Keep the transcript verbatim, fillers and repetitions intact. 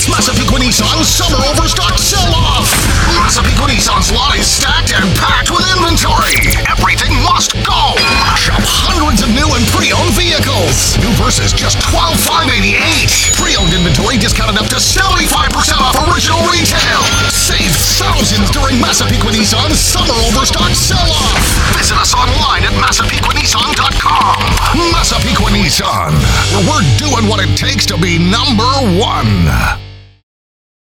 It's Massapequa Nissan's Summer Overstock Sell-Off. Massapequa Nissan's lot is stacked and packed with inventory. Everything must go. Shop hundreds of new and pre-owned vehicles. New Versa's just twelve thousand five hundred eighty-eight dollars. Pre-owned inventory discounted up to seventy-five percent off original retail. Save thousands during Massapequa Nissan's Summer Overstock Sell-Off. Visit us online at Massapequa Nissan dot com. Massapequa Nissan, where we're doing what it takes to be number one.